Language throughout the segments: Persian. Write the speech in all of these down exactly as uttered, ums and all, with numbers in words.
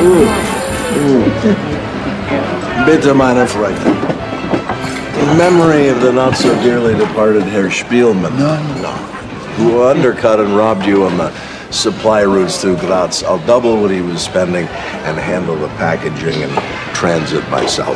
Bitte meine Freunde. In memory of the not so dearly departed Herr Spielmann. No, no. Who undercut and robbed you on the supply routes through Graz. I'll double what he was spending and handle the packaging and transit myself.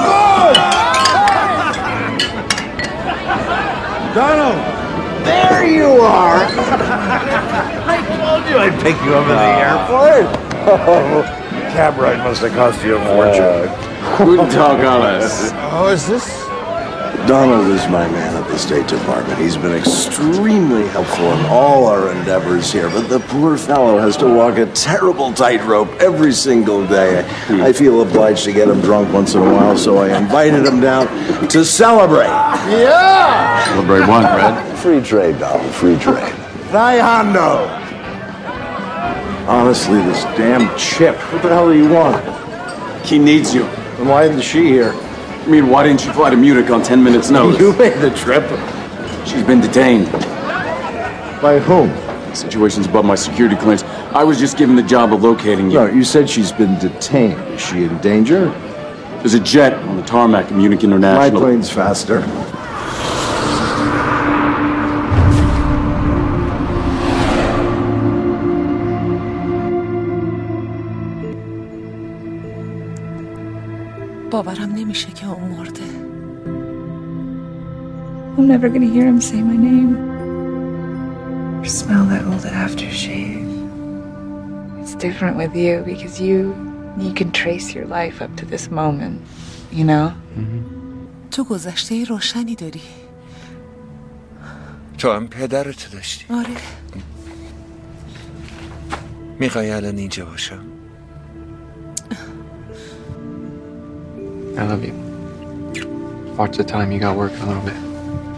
Donald! There you are! I told you I'd pick you up at the airport. Oh, cab ride must have cost you a fortune. Guten Tag, alles. Oh, is this? Donald is my man at the State Department. He's been extremely helpful in all our endeavors here, but the poor fellow has to walk a terrible tightrope every single day. I feel obliged to get him drunk once in a while, so I invited him down to celebrate. Yeah! Celebrate what, Red? Free trade, Donald, free trade. Raihondo! Honestly, this damn chip, what the hell do you want? He needs you. And why isn't she here? I mean, why didn't you fly to Munich on ten minutes notice? You made the trip. She's been detained. By whom? The situation's above my security clearance. I was just given the job of locating you. No, you said she's been detained. Is she in danger? There's a jet on the tarmac at Munich International. My plane's faster. باورم نمیشه که اون مرده. I'm never gonna hear him say my name or smell that old aftershave. It's different with you because you you can trace your life up to this moment, you know? تو گذشته روشنی داری. تو هم پدرتو داشتی. آره. میخوای الان اینجا باشم؟ I love you. Watch the time, you got work a little bit.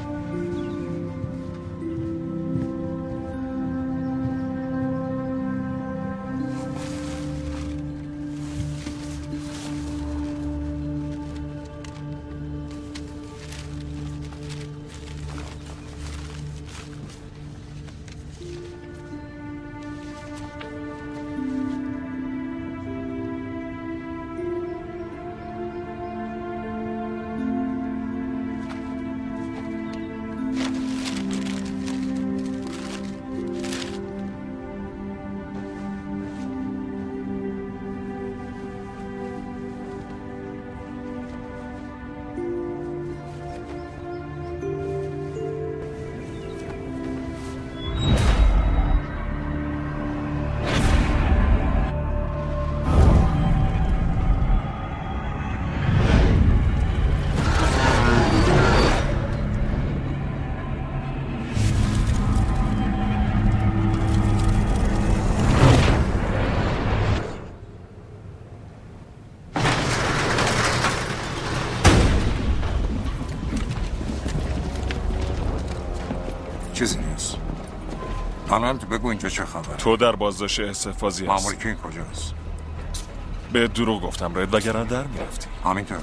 چیزی نیست. دانالد بگو اینجا چه خبره؟ تو در بازداشت استحفاظی هست. مامور کین کجاست؟ به دروغ گفتم رد، وگرنه در میرفتی. همینطوره.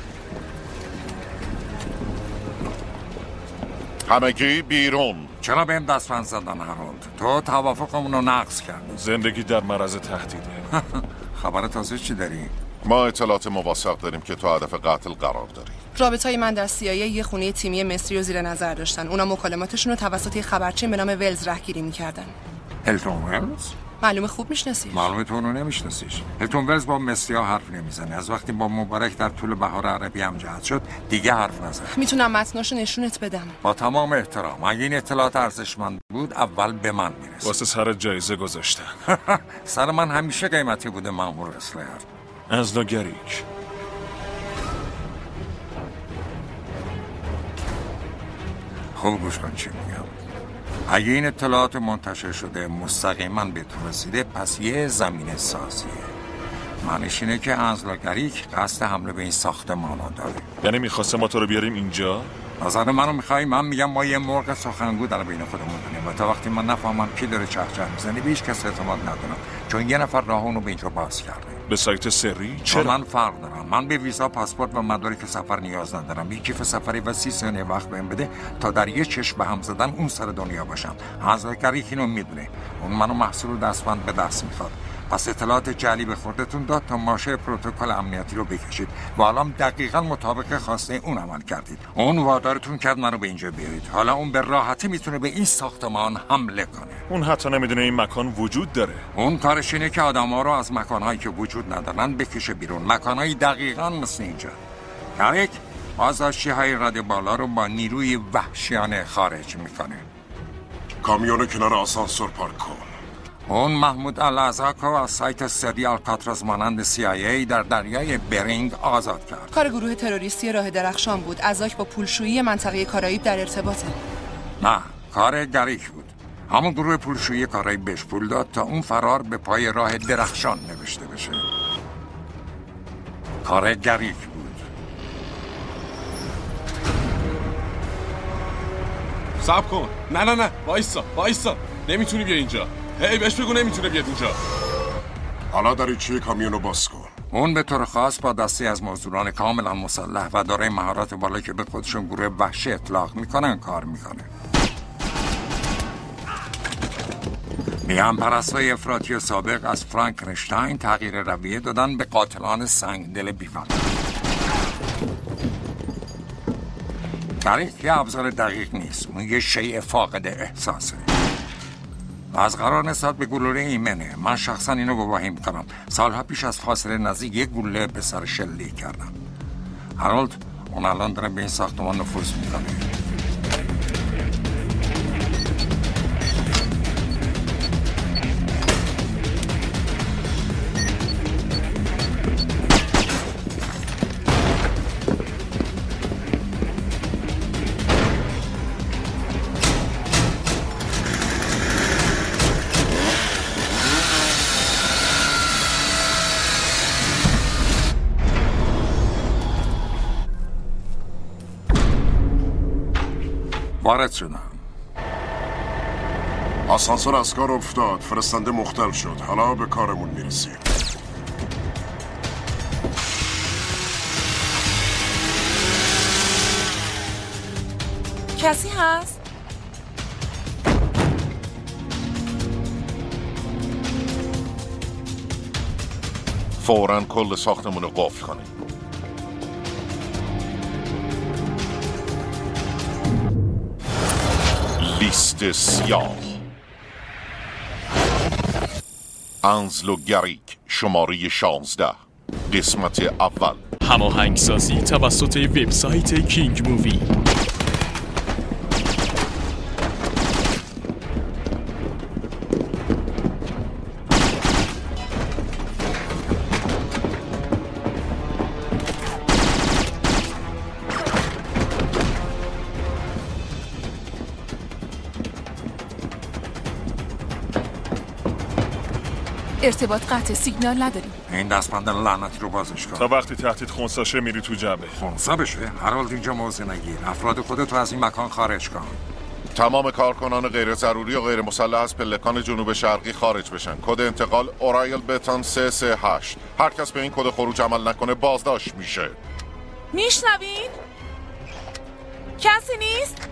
همگی بیرون. چرا بهم دستبند زدن هارولد؟ تو توافقمون رو نقض کردی. زندگی در معرض تهدیده. خبر تازه چی داری؟ ما اطلاعات موثق داریم که تو هدف قتل قرار داری. رابطه‌های من در سی‌آی‌ای یه خونه تیمی مصری رو زیر نظر داشتن. اونا مکالماتشون رو توسط خبرچین به نام ولز رهگیری می‌کردن. هلتون ولز؟ معلومه خوب میشناسیش. معلومه تو اونو نمیشناسیش. هلتون ولز با مصری‌ها حرف نمیزنه. از وقتی با مبارک در طول بهار عربی هم جهت شد دیگه حرف نزنه. میتونم متناشو نشونت بدم. با تمام احترام اگه این اطلاعات ارزشمند بود اول به من میرسید. واسه سر جایزه گذاشتن. سر من همیشه قیمتی بوده مأمور اسلر. از نگریک. خوب گوش کن چی میگم. اگه این اطلاعات منتشر شده مستقیما به تو رسیده پس یه زمینه سازیه. معنیش اینه که ازلاگریک قصد حمله به این ساختمانا داره. یعنی میخواسته ما تو رو بیاریم اینجا؟ نظر منو میخوای؟ من میگم ما یه مرغ سخنگو در بین خودمون داریم و تا وقتی من نفهمم کی داره چهچه میزنه به هیچ کس اعتماد ندارم، چون یه نفر راه اونو به اینجا باز کرده. به سایت سری؟ چرا؟ من فرق دارم. من به ویزا، پاسپورت و مدارک سفر نیاز ندارم. یک کیف سفری و سی ثانیه وقت بهم بده تا در یه چشم به هم زدن اون سر دنیا باشم. ازلاگریک اینو میدونه. اون منو محصول دستبند به دست میخواد. پس اطلاعات جعلی به خودتون داد تا ماشه پروتکل امنیتی رو بکشید و حالا دقیقاً مطابق خواسته اون عمل کردید. اون وادارتون کرد منو به اینجا بیارید. حالا اون به راحتی میتونه به این ساختمان حمله کنه. اون حتی نمیدونه این مکان وجود داره. اون کارش اینه که آدم‌ها رو از مکان‌هایی که وجود ندارن بکشه بیرون. مکان‌هایی دقیقاً مثل اینجا. تاریک بازداشتی‌های رد بالا رو با نیروی وحشیانه خارج میکنه. کامیون کنار آسانسور پارک کن. اون محمود الازاکو از سایت سری آلکاتراز مانند سی آی ای در دریای برینگ آزاد کرد. کار گروه تروریستی راه درخشان بود. ازاک با پولشویی منطقه کارائیب در ارتباطه. نه، کار گریک بود. همون گروه پولشویی کارائیب بهش پول داد تا اون فرار به پای راه درخشان نوشته بشه. کار گریک بود. صبر کن. نه نه نه وایسا وایسا. نمیتونی بیا اینجا. هی بهش بگو نمیتونه بیاد اینجا. حالا دریچه کامیونو باز کن. اون به طور خاص با دستی از مزدوران کاملا مسلح و دارای مهارت بالا که به خودشون گروه وحشی اطلاق میکنن کار میکنه. میان پرستای افراطی سابق از فرانکنشتاین تغییر رویه دادن به قاتلان سنگدل بی‌وفا. گریک یه ابزار دقیق نیست. اون یه شیء فاقد احساسه. از قرار نسبت به گلوله ایمنه. من شخصا اینو گواهی میکنم. سالها پیش از فاصله نزدیک یک گلوله به سر شلیک کردم. هارولد اون الان داره به این ساختمان نفوذ میکنه. وارد شدم. آسانسور از کار افتاد. فرستنده مختل شد. حالا به کارمون میرسیم. کسی هست؟ فوراً کل ساختمون رو قفل کنیم. لیست سیاه. انزلو گریک شماره شانزده قسمت اول. هماهنگسازی توسط وبسایت کینگ مووی. ارتباط قطع، سیگنال نداریم. این دستبند لعنتی رو بازش کن. تا وقتی تهدید خونساشه میری تو جبه. خونسا بشه؟ هارولد اینجا موضع نگیر. افراد خودتو از این مکان خارج کن. تمام کارکنان غیر ضروری و غیر مسلح از پلکان جنوب شرقی خارج بشن. کد انتقال اورایل بتان سه سه هشت. هر کس به این کد خروج عمل نکنه بازداشت میشه. میشنوین؟ کسی نیست؟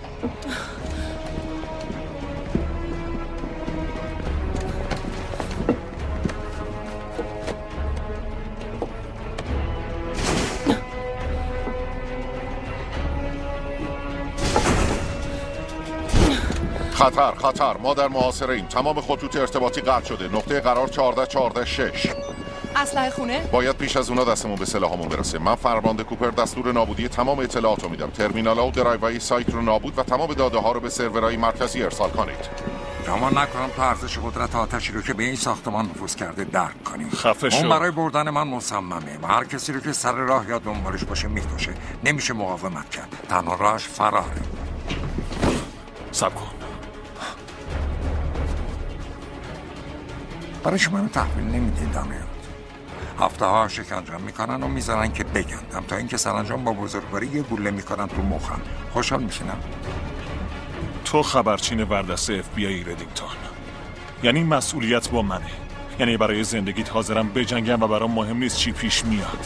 خطر خطر ما در محاصره ایم. تمام خطوط ارتباطی قطع شده. نقطه قرار چهارده چهارده شش. اسلحه خونه؟ باید پیش از اونا دستمون به سلاحمون برسه. من فرمانده کوپر دستور نابودی تمام اطلاعاتو میدم. ترمینال‌ها و درایوهای سایت رو نابود و تمام داده‌ها رو به سرورهای مرکزی ارسال کنید. گمان نکنم تا ارزش قدرت آتشی رو که به این ساختمان نفوذ کرده درک کنیم. خفه شو. اون برای بردن من مصممه و هر کسی رو که سر راه یا دنبالش باشه میکشه. نمیشه مقاومت کرد. تنها راهش فراره. صبر کن. برای شما رو تحویل نمیدین دانیل. هفته ها شکنجم میکنن و میذارن که بگندم تا اینکه سرانجام با بزرگواری یه گوله میکنن تو مخم. خوشحال میشینم. تو خبرچین وردسته اف بی آی ردینگتون. یعنی مسئولیت با منه. یعنی برای زندگیت حاضرم بجنگم و برام مهم نیست چی پیش میاد.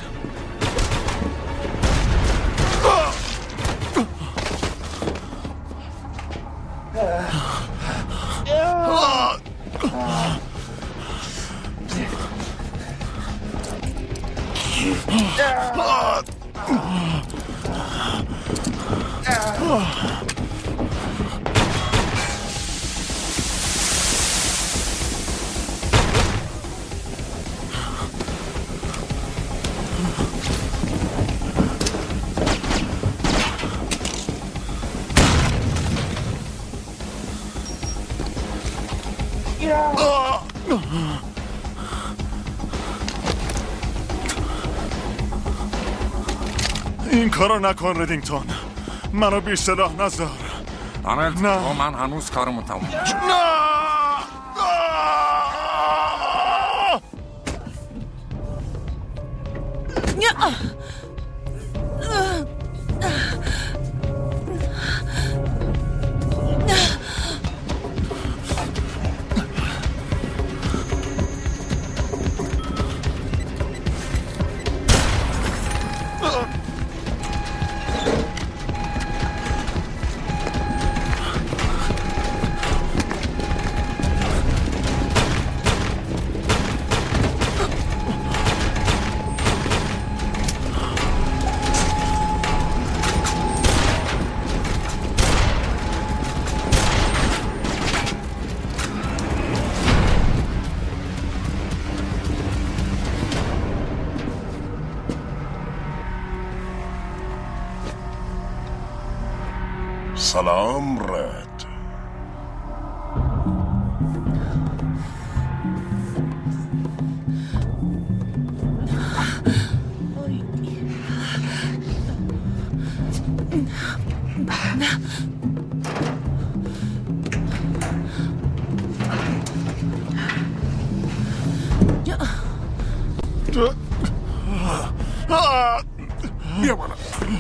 این کارو نکن ردینگتون. منو بی سلاح نذار. دانلد با من هنوز کارمو تموم نشد. نه سلام رد. بیا بالا.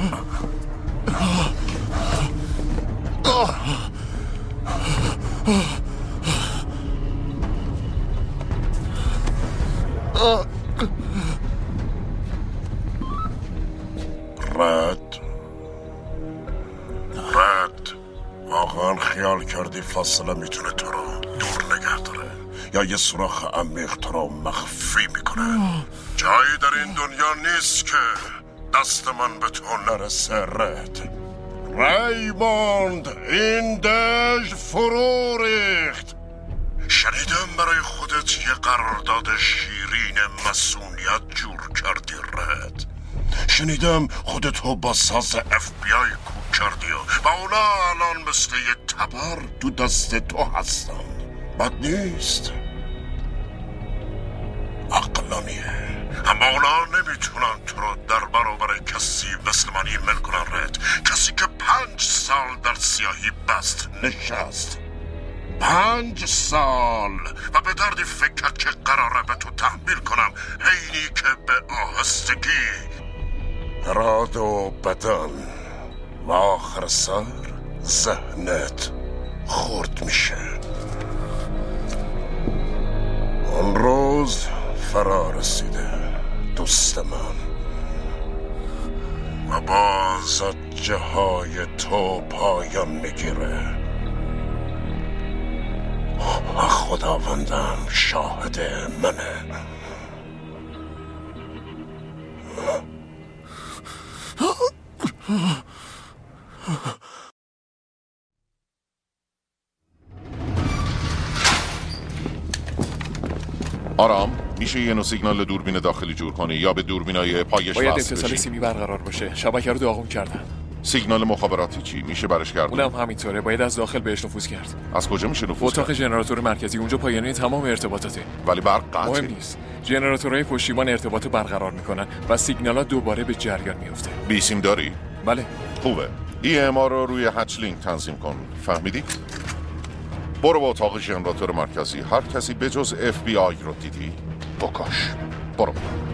رد رد واقعا خیال کردی فاصله میتونه تو رو دور نگه داره یا یه سوراخ عمیق تو رو مخفی میکنه؟ جایی در این دنیا نیست که دست من به تو نرسه رد. ریموند این دژ فرو ریخت. شنیدم برای خودت یه قرارداد شیرین مسئولیت جور کردی رد. شنیدم خودتو با ساز اف بی آی کوک کردی و اونا الان مثل یه تبر تو دست تو هستن. بد نیست، عقلانیه، اما اونا نمیتونن تو رو در برابر کسی مثل من ایمن کنن رد. کسی که پنج سال در سیاهی بست نشست، پنج سال، و به دردی فکر کرد که قراره به تو تحمیل کنم حینی که به آهستگی اراده و بدن و آخر سر ذهنت خورد میشه. اون روز فرا رسیده دوست من و باز جاهای تو پایان میگیره. خداوندم شاهد منه. آرام، میشه یه نوع سیگنال دوربین داخلی جور کنی یا به دوربینای پایش باید وصل اتصال بشی؟ سیمی برقرار باشه. شبکه رو داغون کردن. سیگنال مخابراتی چی؟ میشه برش کرد؟ اونم همینطوره. باید از داخل بهش نفوذ کرد. از کجا میشه نفوذ اتاق کرد؟ ژنراتور مرکزی، اونجا پایانه تمام ارتباطاته. ولی برق قطعه. مهم نیست. ژنراتورهای پشتیبان ارتباط برقرار میکنن و سیگنال‌ها دوباره به جریان میفته. بیسیم داری؟ بله. خوبه. ای ام آر رو روی هچ لینک تنظیم کن. فهمیدی؟ برو با اتاق ژنراتور مرکزی. هر کسی به جز اف بی آی رو دیدی بکش. برو.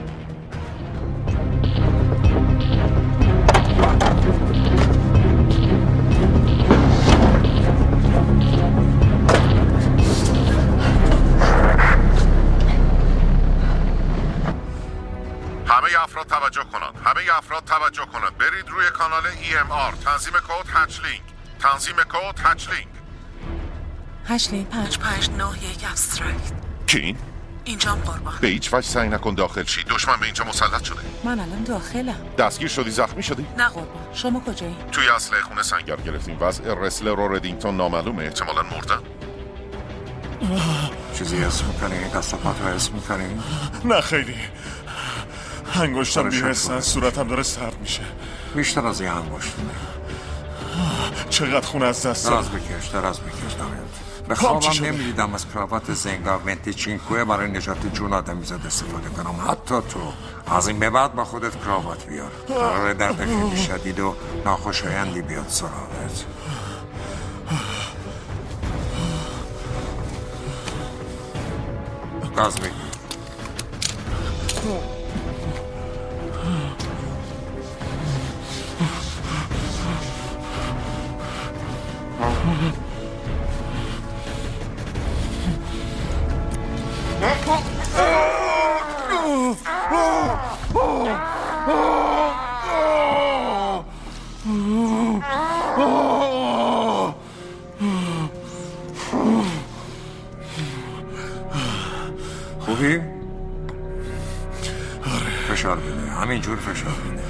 همه افراد توجه کنند. همه افراد توجه کنند. برید روی کانال ای ام آر. تنظیم کد هچ لینک. تنظیم کد هچ لینک. هشت لینک پنج پنج نه یک ابسترکت. کی؟ اینجام قربان. به هیچ وجه سعی نکن داخل شی. دشمن به اینجا مسلط شده. من الان داخلم. دستگیر شدی؟ زخمی شدی؟ نه قربان. شما کجایی؟ توی اسلحه خونه سنگر گرفتیم. وضع رسلر و ردینگتون نامعلومه. احتمالاً مردن. چیزی حس میکنی؟ دست و پاتو حس میکنی؟ نه خیلی. انگشتم بی‌حسن، صورتم داره سرد میشه. بیشتر از این انگشت. چقدر خون از دست دراز بکش، دراز بکش دارید. به خوابم نمیدیدم از کراوات زنگا ونتیچینکوه برای نجات جون آدمیزاد استفاده کنم. حتی تو از این به بعد با خودت کراوات بیار. قرار درد خیلی شدید و ناخوشایندی بیاد سراغت. گاز بگیر. خوبی؟ آره. فشار بده. همینجور فشار بده.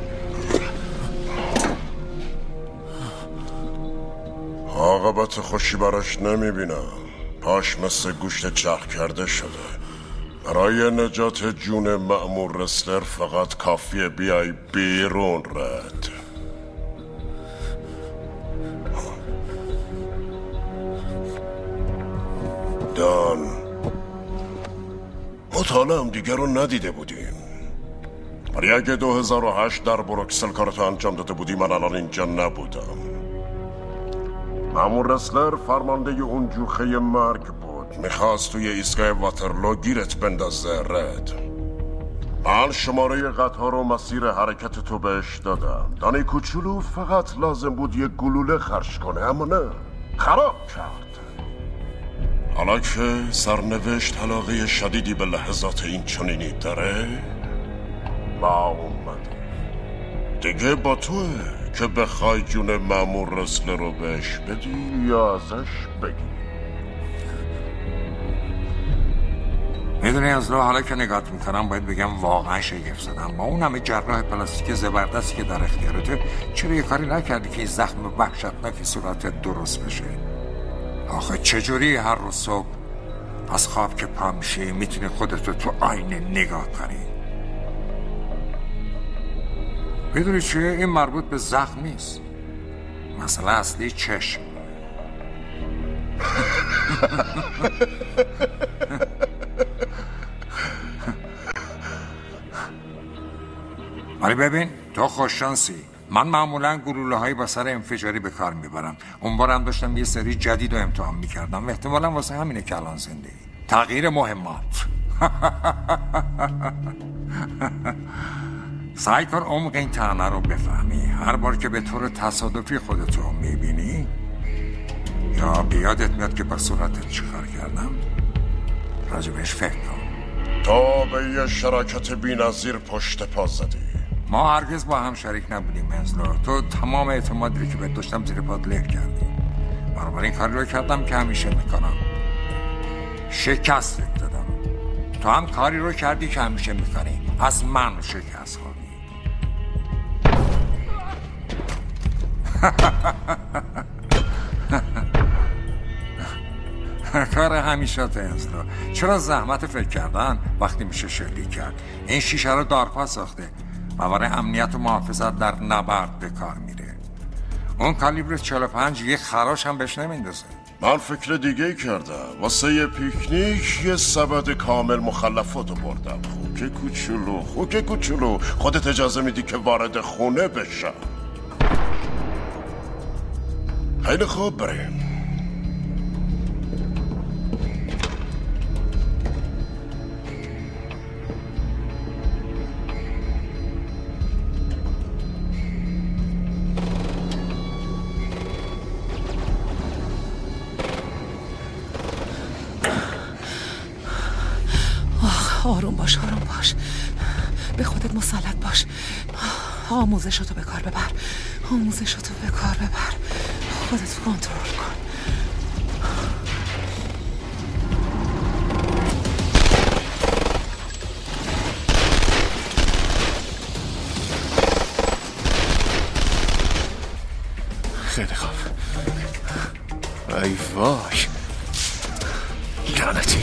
عاقبت خوشی براش نمیبینم. پاش مثل گوشت چرخ کرده شده. برای نجات جون مأمور رسلر فقط کافیه بیای بیرون رد. دان، مطالعه هم دیگر رو ندیده بودیم، ولی اگه دو هزار و هشت در بروکسل کارتو انجام داده بودی من الان اینجا نبودم. مأمور رسلر فرمانده اون جوخه مرگ بود. میخواست توی ایستگاه واترلو گیرت بندازه رد. من شماره قطار و مسیر حرکت تو بهش دادم. دانی کوچولو فقط لازم بود یه گلوله خرج کنه، اما نه، خراب کرد. حالا که سرنوشت علاقه شدیدی به لحظات این چنینی داره، با اومده دیگه با توه که بخوای جون مأمور رسلر رو بهش بدی یا ازش بگی. میدونی از لو حالا که نگات میکنم باید بگم واقعا شگفت زدم. با اون همه جراح پلاستیک زبردستی که در اختیارته چرا یه کاری نکردی که این زخم وحشتناک صورتت درست بشه؟ آخه چجوری هر روز صبح از خواب که پا میشی میتونی خودتو تو آینه نگاه کنی؟ میدونی چیه؟ این مربوط به زخم نیست. مسئله اصلی چشم. ولی ببین تو خوششانسی. من معمولا گلوله هایی با سر انفجاری به کار میبرم. اون بارم داشتم یه سری جدید رو امتحان میکردم. احتمالا واسه همینه که الان زنده ای. تغییر مهمات. سعی کن عمق این طعنه رو بفهمی. هر بار که به طور تصادفی خودتو میبینی یا بیادت میاد که با صورتت چیکار کردم، راجبش فکر کن. تا به یه شراکت بی‌نظیر پشت پا زدی. ما هرگز با هم شریک نبودیم منزلو. تو تمام اعتمادی که بهت داشتم زیر پات له کردی. بنابراین کاری رو کردم که همیشه میکنم. شکستت دادم. تو هم کاری رو کردی که همیشه میکنی. از من شکست خوردی. کار همیشه تا انزلو. چرا زحمت فکر کردن وقتی میشه شلیک کرد؟ این شیشه رو دارپا ساخته و برای امنیت و محافظت در نبرد به کار میره. اون کالیبر چهل و پنج یه خراش هم بهش نمیندازه. من فکر دیگه کردم. واسه یه پیکنیک یه سبد کامل مخلفاتو بردم. خوک کوچولو، خوک کوچولو، خودت اجازه میدی که وارد خونه بشم؟ خیلی خوب، بریم. آروم باش، آروم باش. به خودت مسلط باش. آموزشاتو به کار ببر. آموزشاتو به کار ببر. خودت کنترل کن. وای لعنتی.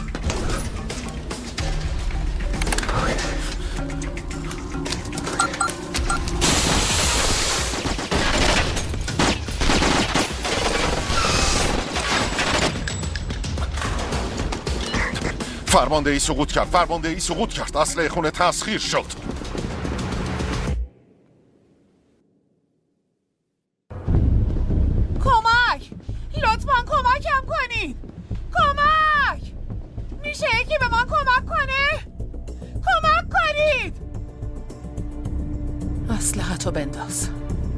فرماندهی سقوط کرد فرماندهی سقوط کرد اسلحه خونه تسخیر شد. کمک لطفاً کمکم کنید. کمک میشه یکی به من کمک کنه؟ کمک کنید. اسلحه‌تو بنداز.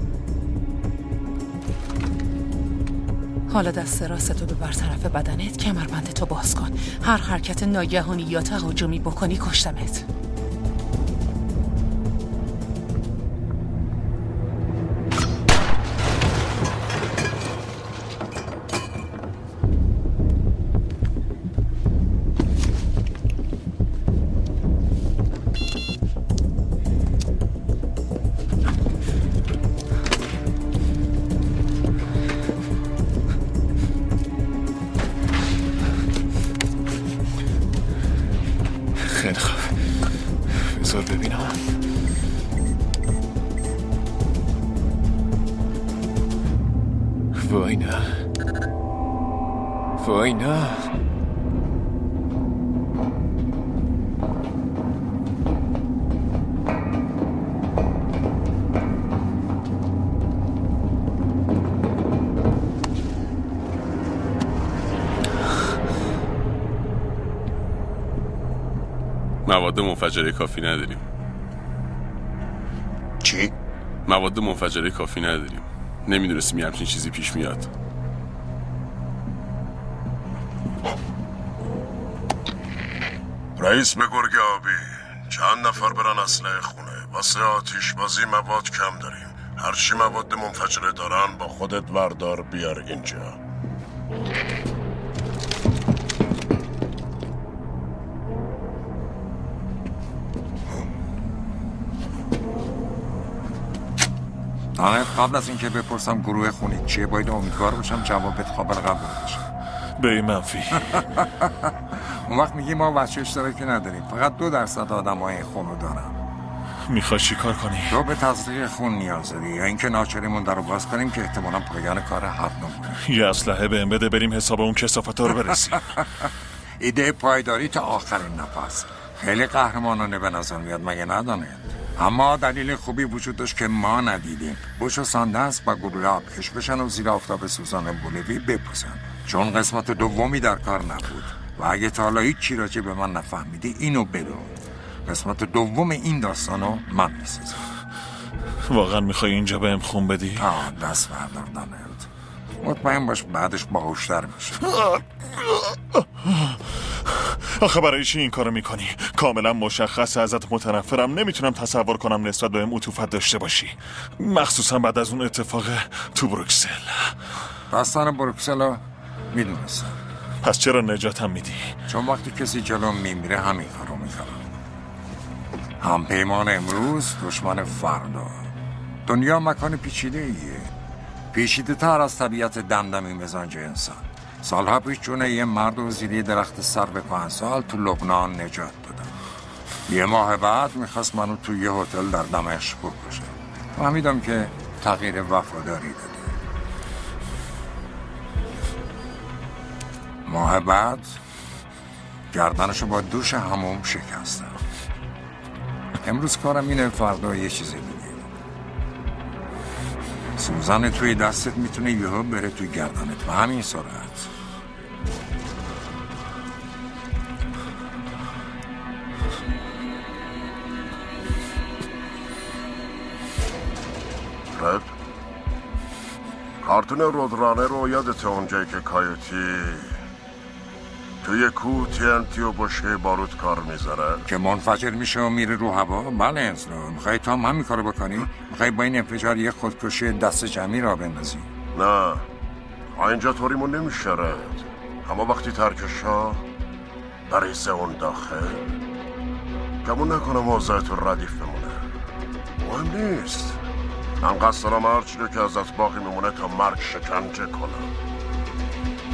حالا دست راستو به برطرف بدنت، کمربندتو باز کن. هر حرکت ناگهانی یا تهاجمی بکنی کشتمت. خیلی خوب بذار ببینم. وای نه وای نه. مواد منفجره کافی نداریم. چی؟ مواد منفجره کافی نداریم. نمیدونستیم یه همچین چیزی پیش میاد. رئیس به گرگ آبی، چند نفر برن اسلحه خونه. واسه آتیش بازی مواد کم داریم. هرچی مواد منفجره دارن با خودت وردار بیار اینجا. دانت قبل از اینکه بپرسم گروه خونید چیه باید امیدوار باشم جوابت قابل قبول باشه. به منفی. اون وقت میگی ما بچه اشتراکی نداریم، فقط دو درصد آدم های خونو دارن. میخوای چی کار کنی؟ تو به تصدیق خون نیاز داری یا اینکه ناچاریمون در رو باز کنیم که احتمالا پایان کار هر نمونه. یه اسلحه بهم بده بریم حساب اون کثافتا رو برسیم. ایده پایداری تا آخرین نفس خیلی قهرمانانه به نظر میاد، مگه ندانید؟ اما دلیل خوبی وجود داشت که ما ندیدیم. بوش و ساندنس با گروه آبکش بشن و زیر آفتاب سوزان بولیوی بپوسن، چون قسمت دومی در کار نبود. و اگه تا حالا هیچی راجع به من نفهمیدی اینو بدون، قسمت دوم این داستانو من میسازم. واقعا میخوای اینجا بهم خون بدی؟ آه دست بردار دانلد، مطمئن باش بعدش باهوشتر میشه. آخه برای چی این کارو میکنی؟ کاملا مشخصه ازت متنفرم. نمیتونم تصور کنم نسبت بهم عطوفت داشته باشی، مخصوصا بعد از اون اتفاق تو بروکسل. داستان بروکسل میدونستم. پس چرا نجاتم میدی؟ چون وقتی کسی جلو میمیره همین کارو میکنم. هم پیمان امروز دشمن فردا. دنیا مکان پیچیده ایه، پیچیده تر از طبیعت دمدمی مزاج انسان. سالها پیش جون یه مرد و زیر درخت سرو کهنسال تو لبنان نجات دادم. یه ماه بعد میخواست منو تو یه هتل در دمشق بکشه. فهمیدم که تغییر وفاداری داده. ماه بعد گردنشو با دوش حموم شکستم. امروز کارم اینه، فردا یه چیزی دیگه. سوزن توی دستت میتونه یهو بره توی گردنت و همین سرعت. رد کارتون رودرانه رو یادته اونجایی که کایوتی توی کوه تینتی و بشه باروت کار میذاره که منفجر میشه و میره رو هوا؟ بله انسلو. میخوای تو هم همین کارو بکنی؟ میخوای با این انفجار یه خودکشی دست جمعی را بندازی؟ نه اینجا طوریمون نمیشه رد. اما وقتی ترکشا بریزه اون داخل کمون نکنم موضوع تو ردیف بمونه. مهم نیست، من قصد دارم هرچی رو که ازت باقی میمونه تا مرگ شکنجه کنم.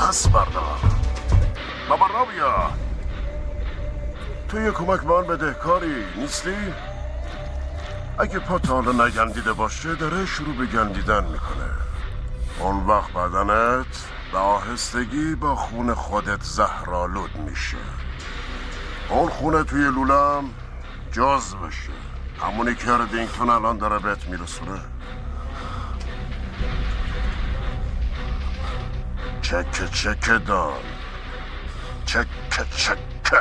پس بردار. بابا رابیا، تو یه کمک به من بده، کاری نیستی؟ اگه پا تا حالا نگندیده باشه داره شروع به گندیدن میکنه. اون وقت بدنت به آهستگی با خون خودت زهرآلود میشه. اون خونه توی لولم جاز بشه، همونی که ردینگتون الان داره بهت میرسونه. چک چک دان، چک چک.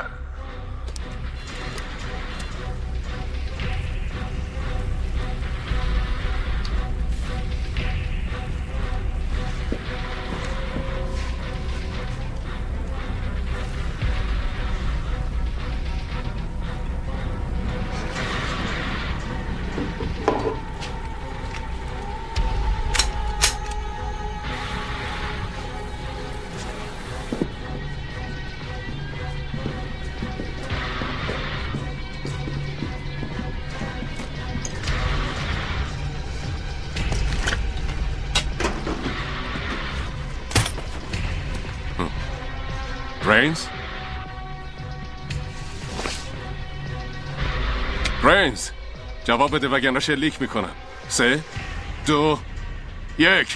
رینز؟ رینز جواب بده وگرنه شلیک میکنم. سه دو یک.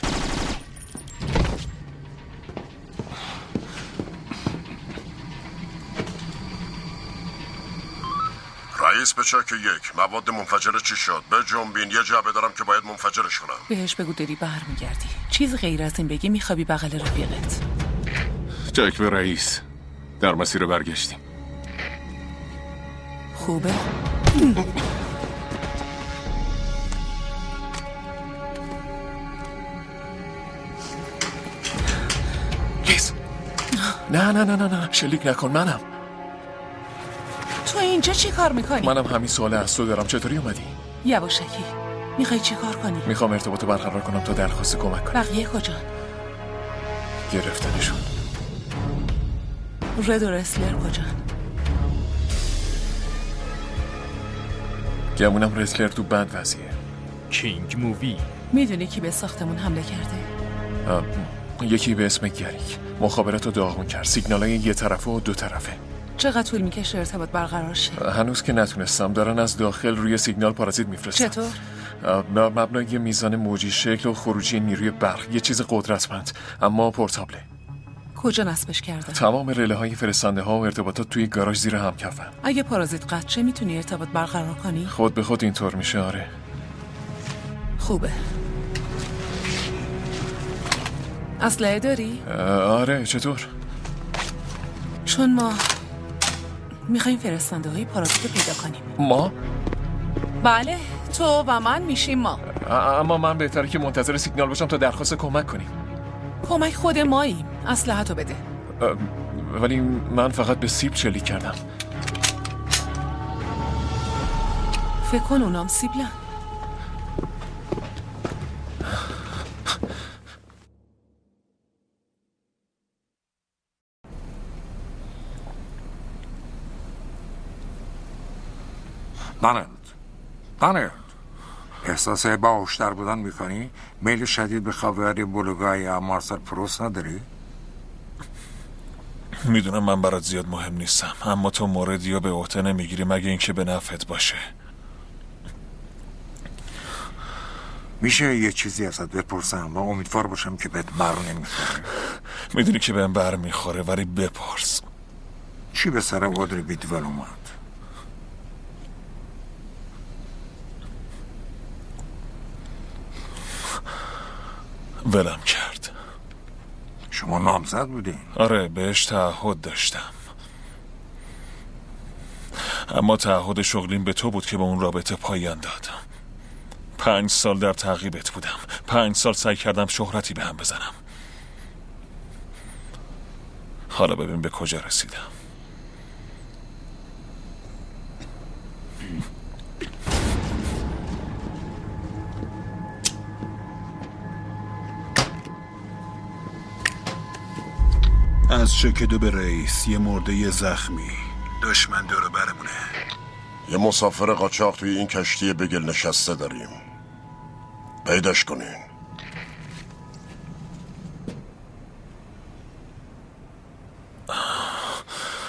رئیس به چک یک، مواد منفجر چی شد؟ به جنبین، یه جعبه دارم که باید منفجرش کنم. بهش بگو داری برمیگردی. چیز غیر از این بگی میخوابی بغل رفیقت. جک به رئیس، در مسیر برگشتیم. خوبه؟ لیز نه نه نه نه نه شلیک نکن. منم تو اینجا چی کار میکنی؟ منم همین سوال از تو دارم. چطوری اومدی؟ یواشکی میخوای چی کار کنی؟ میخوام ارتباط برقرار کنم تا درخواست کمک کنم. بقیه کجا؟ گرفتنشون. رد و رسلر کجا؟ گمونم رسلر تو بند وضعیه. کینگ مووی. میدونی کی به ساختمون حمله کرده؟ یکی به اسم گریک مخابرات رو داغون کرد. سیگنالای یه طرفه و دو طرفه. چقدر طول میکشه ارتباط برقرار شه؟ هنوز که نتونستم. دارن از داخل روی سیگنال پارازیت میفرستن. چطور؟ مبنای یه میزان موجی شکل و خروجی نیروی برق. یه چیز قدرتمند اما پورتابله. کجا نصبش کردن؟ تمام رله های فرستنده ها و ارتباطات توی گاراژ زیر هم کفن. اگه پارازیت قطع شه میتونی ارتباط برقرار کنی؟ خود به خود اینطور میشه. آره خوبه. اسلحه داری؟ آره. چطور؟ چون ما میخوایم فرستنده های پارازیت رو پیدا کنیم. ما؟ بله تو و من میشیم ما. اما من بهتره که منتظر سیگنال باشم تا درخواست کمک کنیم. کمک خود ماییم. اسلحه تو بده. ولی من فقط به سیب شلیک کردم. فکر کن اونام سیبلن. دانلد دانلد احساس باهوش‌تر بودن میکنی؟ میل شدید به خاوری بلوگای یا مارسل پروست نداری؟ میدونم من برات زیاد مهم نیستم، اما تو موردی رو به عهده نمیگیری مگه اینکه به نفعت باشه. میشه یه چیزی ازت بپرسم و امیدوار باشم که بهت بر نمیخوره؟ میدونی که بهم بر میخوره ولی بپرس. چی به سر اودری بیدول اومد؟ ولم کرد. شما نامزد بودین؟ آره بهش تعهد داشتم، اما تعهد شغلیم به تو بود که به اون رابطه پایان دادم. پنج سال در تعقیبت بودم، پنج سال سعی کردم شهرتی به هم بزنم. حالا ببین به کجا رسیدم. از شکدو به رئیس، یه مرده یه زخمی، دشمن داره برمونه. یه مسافر قاچاق توی این کشتی بگل نشسته داریم، پیداش کنین.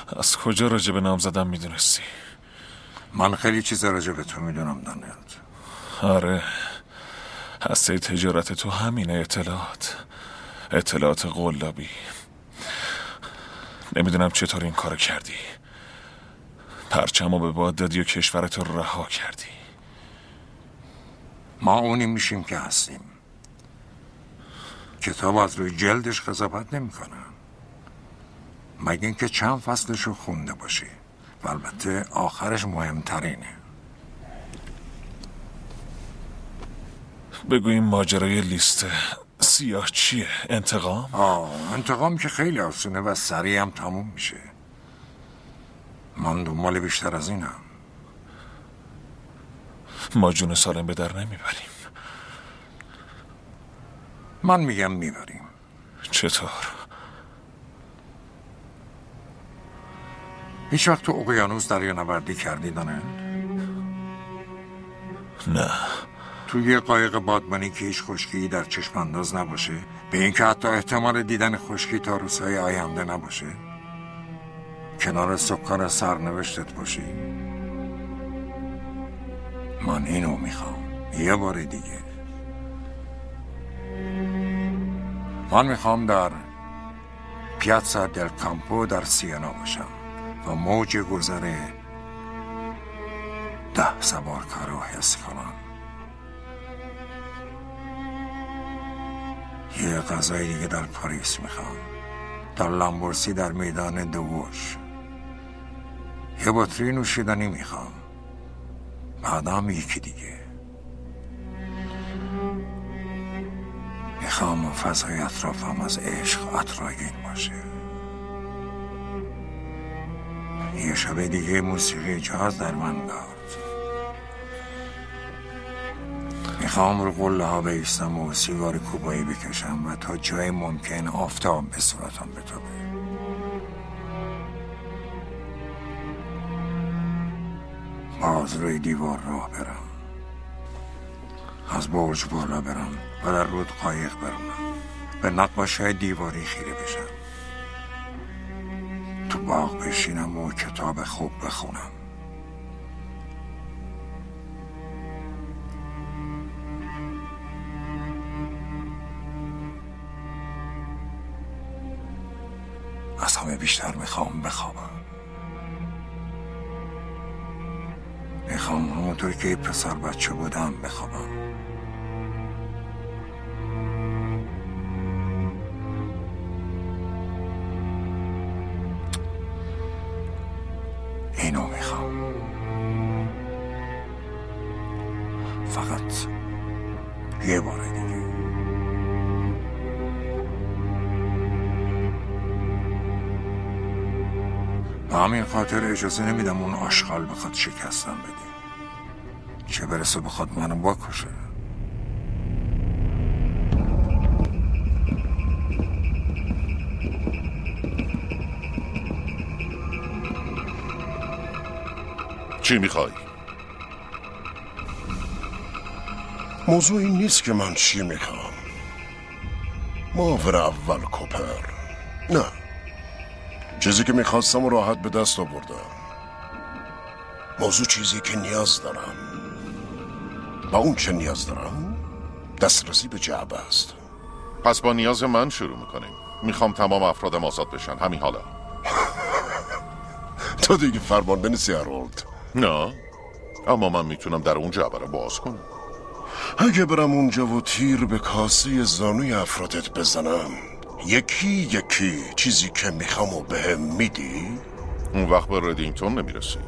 از کجا راجع به نام زدم میدونستی؟ من خیلی چیز راجع به تو میدونم دانیل. آره، هسته تجارت تو همینه. اطلاعات اطلاعات قلابی. نمیدونم چطور این کارو کردی. پرچمو به باد دادی و کشورتو رها کردی. ما اونی میشیم که هستیم. کتاب از روی جلدش قضاوت نمی کنن، مگه اینکه چند فصلشو خونده باشی و البته آخرش مهمترینه. بگو این ماجرای لیست سیاه چیه؟ انتقام؟ آه انتقام که خیلی آسونه و سریع هم تموم میشه. من دنبال بیشتر از اینم. ما جون سالم به در نمیبریم. من میگم میبریم. چطور؟ هیچ وقت تو اقیانوس دریانوردی کردی دانه؟ نه. تو یه قایق بادبانی که هیچ خشکی در چشم انداز نباشه، به این که حتی احتمال دیدن خشکی تا روزهای آینده نباشه، کنار سکان سرنوشتت باشی. من اینو میخوام یه بار دیگه. من میخوام در پیازا دل کامپو در سینا باشم و موج گذر ده سوارکارو حس کنم. یه غذای دیگه در پاریس میخوام، در لامبورسی در میدان دووش. یه بطری نوشیدنی میخوام، بعدم یکی دیگه. میخوام فضای اطرافم از عشق عطرآگین باشه. یه شب دیگه موسیقی جاز در ونگارد. میخوام رو قله ها بایستم و سیگار کوبایی بکشم و تا جای ممکن آفتاب به صورتم بتابه. باز روی دیوار راه برم، از برج بالا برم و در رود قایق برونم، به نقاشی‌های دیواری خیره بشم، تو باغ بشینم و کتاب خوب بخونم. از همه بیشتر میخوام بخوابم. میخوام همونطور که پسر بچه بودم بخوابم. اینو میخوام. فقط یه بار دیگه. به همین خاطر اجازه نمیدم اون آشغال بخواد شکستم بده، چه برسه بخواد منو بکشه. چی میخوای؟ موضوع این نیست که من چی میخوام. محاور اول کوپر. نه، چیزی که میخواستم و راحت به دست آوردم. موضوع چیزی که نیاز دارم و اون چه نیاز دارم دسترسی به جعبه است. پس با نیاز من شروع میکنیم. میخوام تمام افرادم آزاد بشن همین حالا. تو دیگه فرمان بنویسی هارولد. نه، اما من میتونم در اون جعبه رو باز کنم. اگه برم اونجا و تیر به کاسه زانوی افرادت بزنم، یکی یکی چیزی که میخوام و بهم میدی؟ اون وقت به ردینگتون نمیرسی.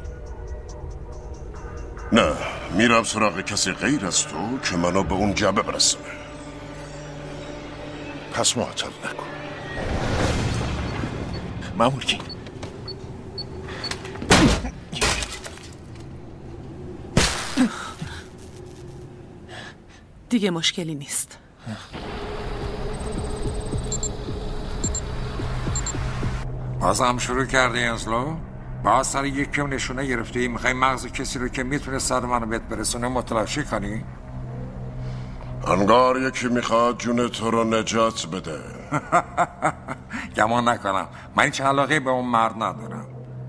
نه، میرم سراغ کسی غیر از تو که منو به اون جعبه برسونه. پس معطل نکن. مامور کینگ، دیگه مشکلی نیست. باز هم شروع کرده اینزلو؟ باز سر یک کم نشونه گرفته ای میخوای مغز کسی رو که میتونه سر منو بهت برسونه متلاشی کنی؟ انگار یکی میخواد جون تو رو نجات بده. گمان نکنم. من هیچ علاقه به اون مرد ندارم.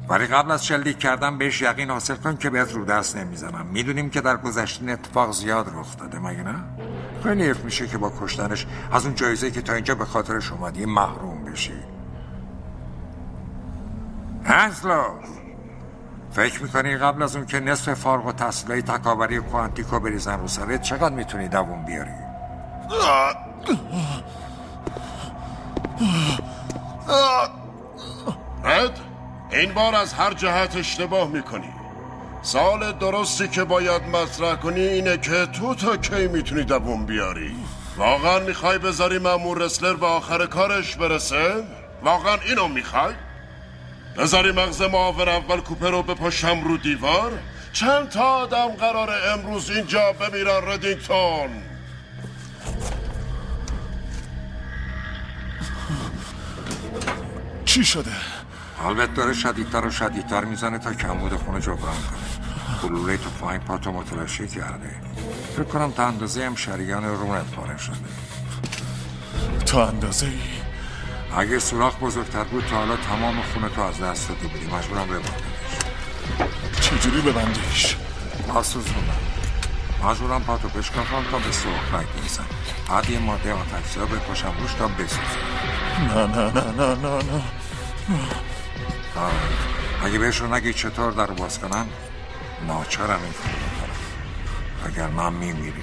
ولی قبل از شلیک کردن بهش یقین حاصل کن که بهت رو دست نمیزنم. میدونیم که در گذشته این اتفاق زیاد رخ داده، مگه نه؟ خیلی حیف میشه که با کشتنش از اون جایزه‌ای که تا اینجا به خاطرش اومدی محروم بشی. هنسلو، فکر میکنی قبل از اون که نصف فارغ التحصیلای تکاوری کوانتیکو بریزن رو سرت چقدر میتونی دووم بیاری؟ رد، این بار از هر جهت اشتباه میکنی. سال درستی که باید مطرح کنی اینه که تو تا کی میتونی دووم بیاری؟ واقعا میخوای بذاری مأمور رسلر به آخر کارش برسه؟ واقعا اینو میخوای؟ بذاری مغز معاون اول کوپر رو بپاشم رو دیوار؟ چند تا آدم قراره امروز اینجا بمیرن ردینگتون؟ چی شده؟ البته داره شدیدتر و شدیدتر میزنه تا کمبود خونه جبران کنه. گلوله تو پایین پاتو متلاشی کرده. فکر کنم تا اندازه هم شریان رونت پاره شده. تا اندازه ای؟ اگه سوراخ بزرگتر بود تا حالا تمام خونه تو از دست داده بودی. مجبورم ببندمش. چجوری ببندیش؟ محسوس کنم. مجبورم پاتو بشکافم تا به سوراخ برسم. بعد یه ماده آتش‌زا بپاشم روش تا بسوزه. نه نه نه نه نه نه اگه بهشون نگی چطور در باز کنن ناچارم این کار کنم، اگر من میمیری.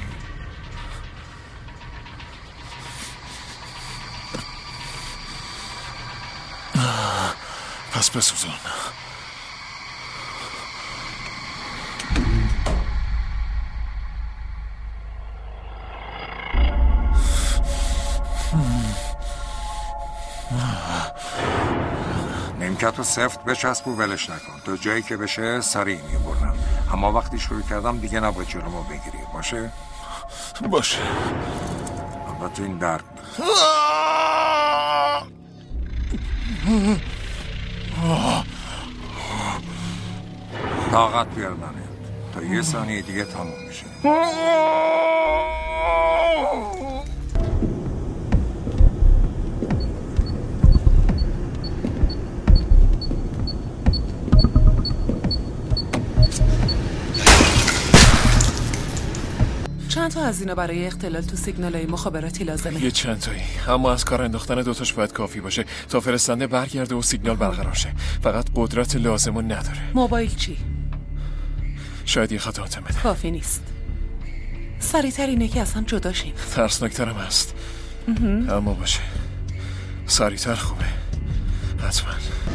پس بسوزن. نیمکت رو سفت بچسب و ولش نکن. تا جایی که بشه سریع میبرم، اما وقتی شروع کردم دیگه نباید جلومو بگیری. باشه؟ باشه. البته این درد طاقت بیاردنه تا یه ثانیه دیگه تموم میشه. چند تا از اینا برای اختلال تو سیگنالای مخابراتی لازمه؟ یه چند تایی، اما از کار انداختن دوتاش باید کافی باشه تا فرستنده برگرده و سیگنال برقرار شه. فقط قدرت لازمو نداره. موبایل چی؟ شاید یه خط آتم بده. کافی نیست. سریعتر اینه که اصلا جدا شیم. ترسناکترم هست. اما باشه، سریعتر خوبه. حتما.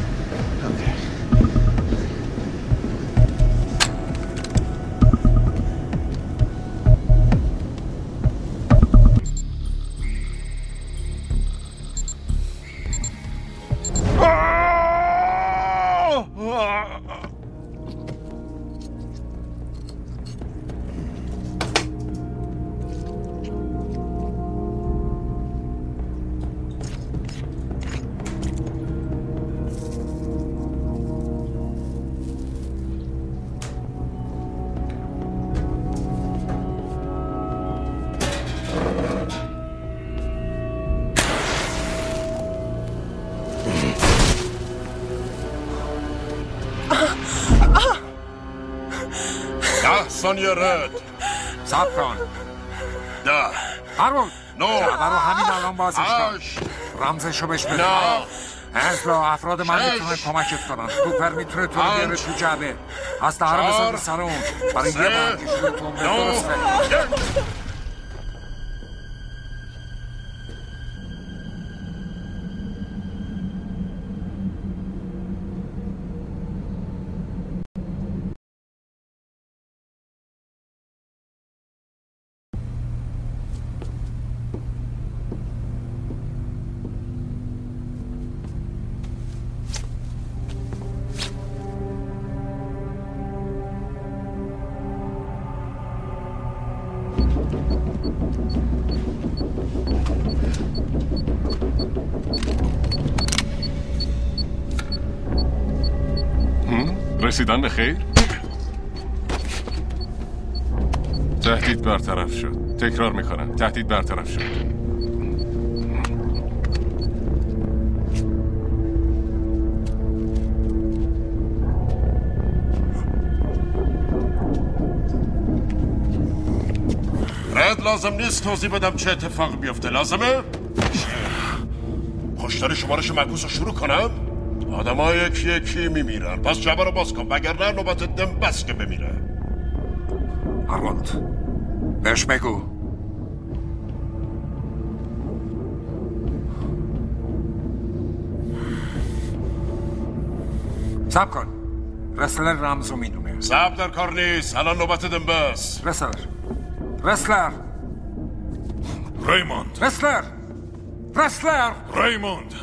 ثانیه رد. سب کن. ده. هرون. نو. برو همین الان بازش کن. رمزشو بهش بده. نه. هنسلو، افراد من میتونن کمکت کنن. کوپر میتونه تو رو بیاره تو جعبه. از دهر بزنی سر اون. برای یه برکشون تو عمره درسته. رسیدن به خیر؟ تهدید برطرف شد. تکرار میکنم، تهدید برطرف شد. برات لازم نیست توضیح بدم چه اتفاق بیفته. لازمه؟ خوشتری شمارش معکوس رو شروع کنم؟ آدم ها یکی یکی میمیرن. پس جبه رو باز کن وگرنه نوبت دم بس که بمیره. آرماند بهش بگو سب کن. رسلر رمز رو میدونه. سب در کار نیست. الان نوبت دم بس. رسلر رسلر ریموند رسلر رسلر ریموند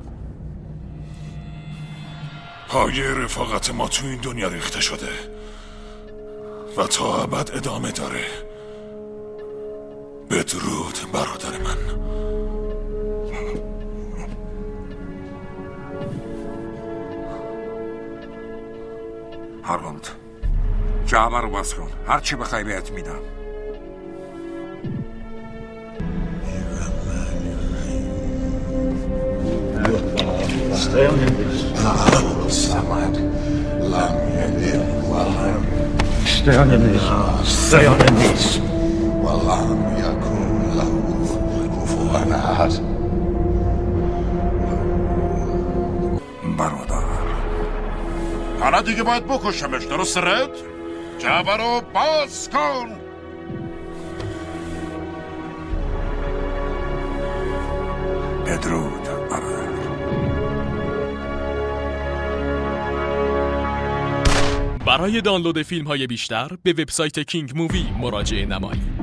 پایه رفاقت ما تو این دنیا ریخته شده و تا ابد ادامه داره. بدرود برادر من. هارلند جعبه رو باز کن. هر چی بخوای بهت میدم. Stay on this. Samad. Lam yadir. Walam. Stay on this. Stay on this. Walam yakun lahu kufuwan ahad. برادر حالا دیگه باید بکشمش. درست رد؟ جعبه رو باز کن. بدرود برادر. برای دانلود فیلم های بیشتر به وبسایت کینگ مووی مراجعه نمایید.